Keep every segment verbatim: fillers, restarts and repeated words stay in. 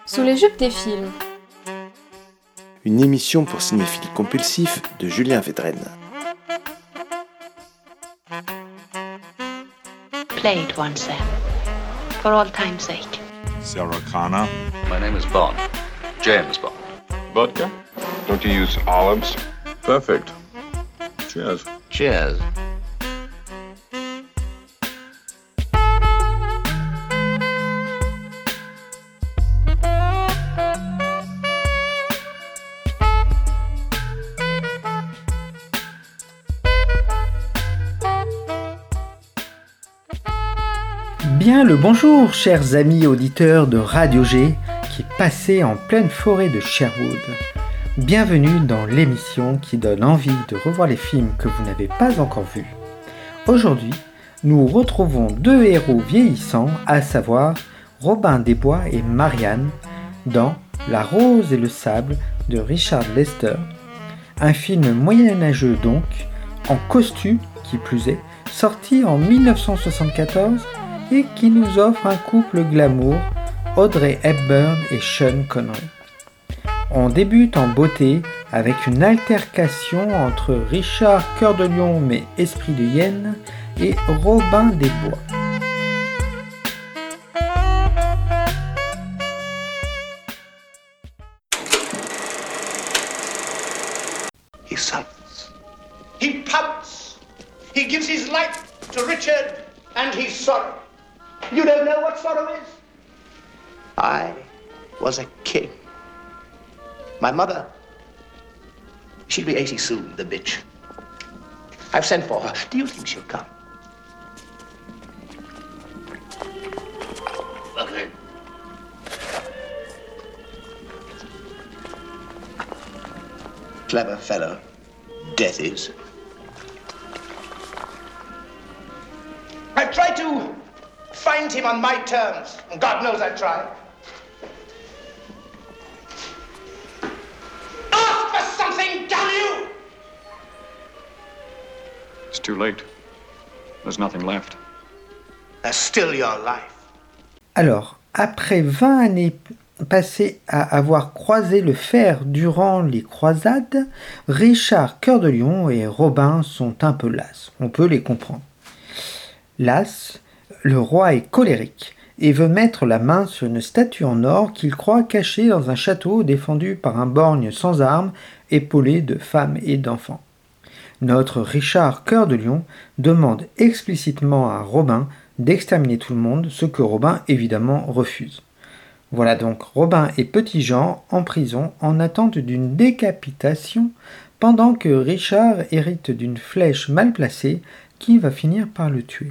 Sous les jupes des films. Une émission pour cinéphiles compulsifs de Julien Védrenne. Play it once then, for all time's sake. Sarah Connor. My name is Bond. James Bond. Vodka? Don't you use olives? Perfect. Cheers. Cheers. Bien le bonjour, chers amis auditeurs de Radio G qui passez en pleine forêt de Sherwood. Bienvenue dans l'émission qui donne envie de revoir les films que vous n'avez pas encore vus. Aujourd'hui, nous retrouvons deux héros vieillissants, à savoir Robin des Bois et Marianne, dans La Rose et le Sable de Richard Lester, un film moyenâgeux donc, en costume qui plus est, sorti en dix-neuf cent soixante-quatorze et qui nous offre un couple glamour, Audrey Hepburn et Sean Connery. On débute en beauté avec une altercation entre Richard Cœur de Lion mais Esprit de Hyène et Robin des Bois. He sulks. He pouts. He gives his life to Richard and he's sorry. You don't know what sorrow is? I was a king. My mother, she'll be eighty soon, the bitch. I've sent for her. Do you think she'll come? Okay. Clever fellow, Death is. I've tried to find him on my terms, and God knows I've tried. Ask for something, damn you! It's too late. There's nothing left. There's still your life. Alors, après vingt années passées à avoir croisé le fer durant les croisades, Richard Cœur de Lion et Robin sont un peu las. On peut les comprendre. Las, le roi est colérique et veut mettre la main sur une statue en or qu'il croit cachée dans un château défendu par un borgne sans armes, épaulé de femmes et d'enfants. Notre Richard Cœur de Lion demande explicitement à Robin d'exterminer tout le monde, ce que Robin évidemment refuse. Voilà donc Robin et Petit Jean en prison en attente d'une décapitation pendant que Richard hérite d'une flèche mal placée qui va finir par le tuer.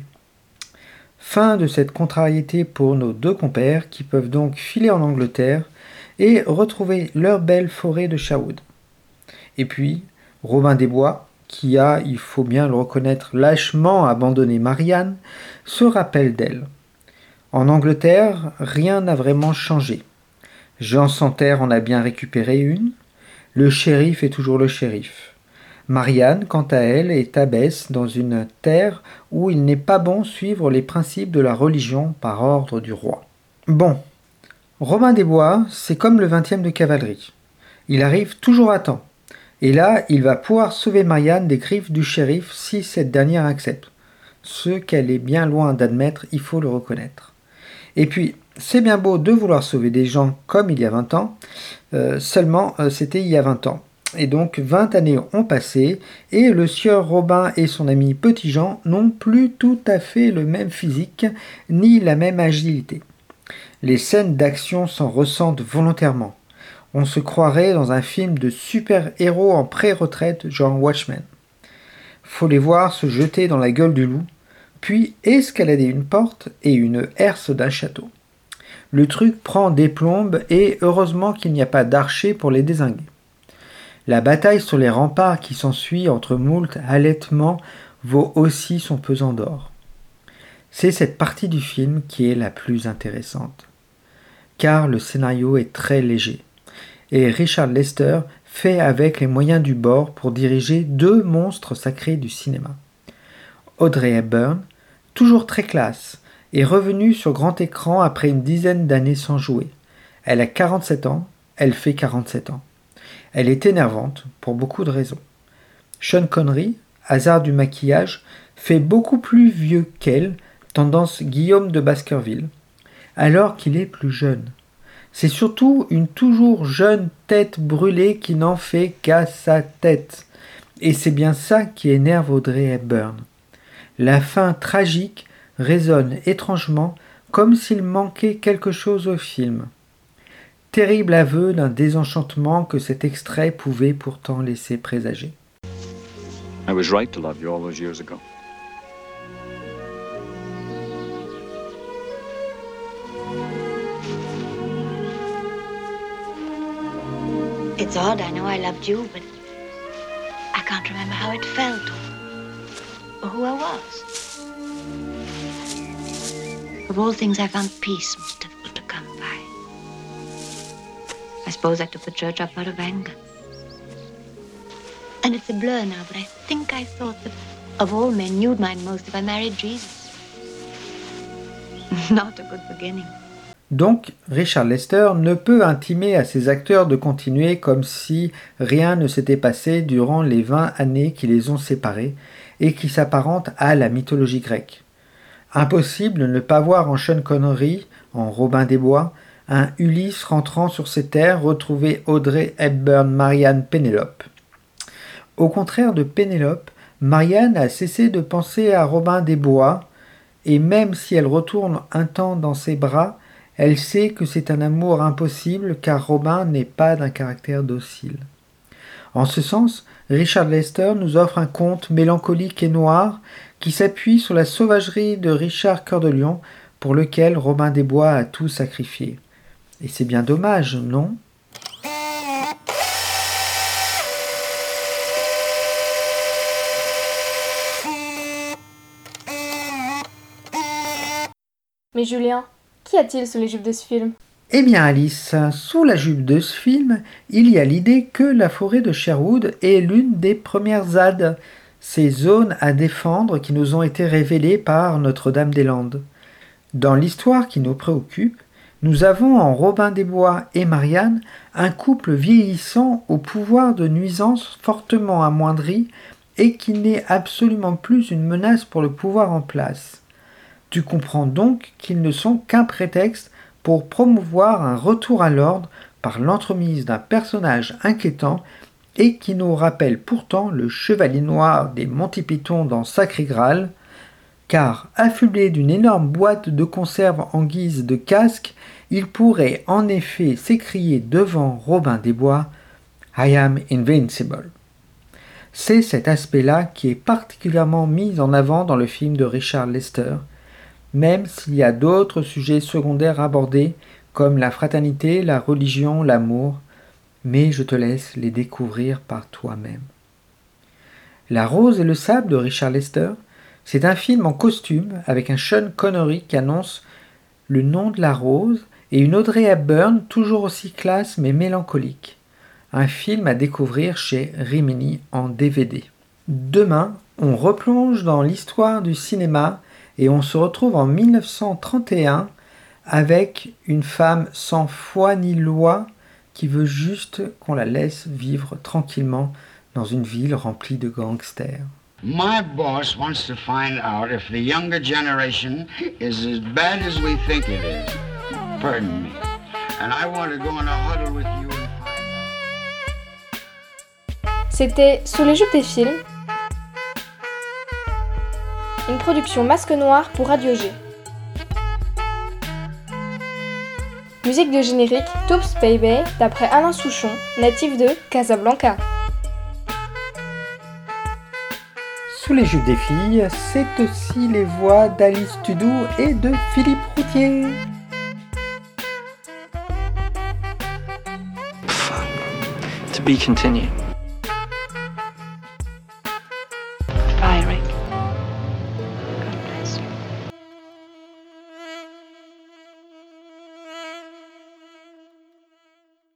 Fin de cette contrariété pour nos deux compères qui peuvent donc filer en Angleterre et retrouver leur belle forêt de Sherwood. Et puis, Robin des Bois, qui a, il faut bien le reconnaître, lâchement abandonné Marianne, se rappelle d'elle. En Angleterre, rien n'a vraiment changé. Jean Santerre en a bien récupéré une, le shérif est toujours le shérif. Marianne, quant à elle, est abbesse dans une terre où il n'est pas bon suivre les principes de la religion par ordre du roi. Bon, Robin des Bois, c'est comme le vingtième de cavalerie. Il arrive toujours à temps. Et là, il va pouvoir sauver Marianne des griffes du shérif si cette dernière accepte. Ce qu'elle est bien loin d'admettre, il faut le reconnaître. Et puis, c'est bien beau de vouloir sauver des gens comme il y a vingt ans, euh, seulement euh, c'était il y a vingt ans. Et donc vingt années ont passé et le sieur Robin et son ami Petit Jean n'ont plus tout à fait le même physique ni la même agilité. Les scènes d'action s'en ressentent volontairement. On se croirait dans un film de super-héros en pré-retraite genre Watchmen. Faut les voir se jeter dans la gueule du loup, puis escalader une porte et une herse d'un château. Le truc prend des plombes et heureusement qu'il n'y a pas d'archer pour les dézinguer. La bataille sur les remparts qui s'ensuit entre moult halètements vaut aussi son pesant d'or. C'est cette partie du film qui est la plus intéressante, car le scénario est très léger, et Richard Lester fait avec les moyens du bord pour diriger deux monstres sacrés du cinéma. Audrey Hepburn, toujours très classe, est revenue sur grand écran après une dizaine d'années sans jouer. Elle a quarante-sept ans, elle fait quarante-sept ans. Elle est énervante pour beaucoup de raisons. Sean Connery, hasard du maquillage, fait beaucoup plus vieux qu'elle, tendance Guillaume de Baskerville, alors qu'il est plus jeune. C'est surtout une toujours jeune tête brûlée qui n'en fait qu'à sa tête. Et c'est bien ça qui énerve Audrey Hepburn. La fin tragique résonne étrangement comme s'il manquait quelque chose au film. Terrible aveu d'un désenchantement que cet extrait pouvait pourtant laisser présager. I was right to love you all those years ago. It's odd, I know I loved you, but I can't remember how it felt or who I was. Of all things, I found peace most difficult to come by. I suppose I took the church up out of anger. And it's a blur now, but I think I thought that of all men, you'd mind most if I married Jesus. Not a good beginning. Donc, Richard Lester ne peut intimer à ses acteurs de continuer comme si rien ne s'était passé durant les vingt années qui les ont séparés et qui s'apparentent à la mythologie grecque. Impossible de ne pas voir en Sean Connery, en Robin des Bois, un Ulysse rentrant sur ses terres retrouver Audrey Hepburn, Marianne, Pénélope. Au contraire de Pénélope, Marianne a cessé de penser à Robin des Bois, et même si elle retourne un temps dans ses bras, elle sait que c'est un amour impossible car Robin n'est pas d'un caractère docile. En ce sens, Richard Lester nous offre un conte mélancolique et noir qui s'appuie sur la sauvagerie de Richard Cœur de Lion pour lequel Robin des Bois a tout sacrifié. Et c'est bien dommage, non ? Mais Julien, qu'y a-t-il sous les jupes de ce film ? Eh bien Alice, sous la jupe de ce film, il y a l'idée que la forêt de Sherwood est l'une des premières Z A D, ces zones à défendre qui nous ont été révélées par Notre-Dame-des-Landes. Dans l'histoire qui nous préoccupe, nous avons en Robin des Bois et Marianne un couple vieillissant au pouvoir de nuisance fortement amoindri et qui n'est absolument plus une menace pour le pouvoir en place. Tu comprends donc qu'ils ne sont qu'un prétexte pour promouvoir un retour à l'ordre par l'entremise d'un personnage inquiétant et qui nous rappelle pourtant le chevalier noir des Monty Python dans Sacré Graal, car affublé d'une énorme boîte de conserve en guise de casque, il pourrait en effet s'écrier devant Robin des Bois « I am invincible ». C'est cet aspect-là qui est particulièrement mis en avant dans le film de Richard Lester, même s'il y a d'autres sujets secondaires abordés, comme la fraternité, la religion, l'amour, mais je te laisse les découvrir par toi-même. La Rose et le sable de Richard Lester, c'est un film en costume avec un Sean Connery qui annonce le nom de la rose et une Audrey Hepburn toujours aussi classe mais mélancolique. Un film à découvrir chez Rimini en D V D. Demain, on replonge dans l'histoire du cinéma et on se retrouve en mille neuf cent trente et un avec une femme sans foi ni loi qui veut juste qu'on la laisse vivre tranquillement dans une ville remplie de gangsters. My boss wants to find out if the younger generation is as bad as we think it is. Pardon me. And I want to go in a huddle with you and find out. C'était Sous les jupes des films, une production Masque Noir pour Radio G. Musique de générique Toops Baby d'après Alain Souchon, natif de Casablanca. Sous les jupes des filles, c'est aussi les voix d'Alice Tudou et de Philippe Routier. To be continued.